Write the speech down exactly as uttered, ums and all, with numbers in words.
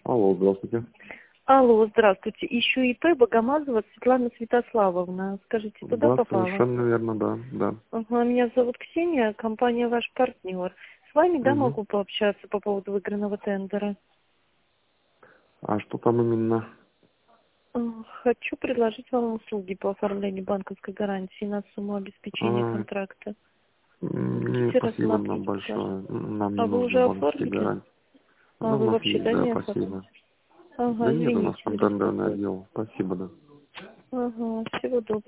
Алло, здравствуйте. Алло, здравствуйте. Ищу ИП Богомазова Светлана Святославовна. Скажите, туда Да, попала? совершенно верно, да, да. Ага, меня зовут Ксения, компания «Ваш партнер». С вами, да, Угу. могу пообщаться по поводу выигранного тендера? А что там именно? Э, Хочу предложить вам услуги по оформлению банковской гарантии на сумму обеспечения А, контракта. м, не, Хотите спасибо нам рассмотреть предложение? большое. М, Нам не А вы нужны уже банковские оформили? гарантии. А Да, у вы нас вообще, есть, да, да, не оформили? спасибо. Ага, Да нет, у нас извините, там не тендерный беспокойтесь. отдел. Спасибо, да. Ага, всего доброго.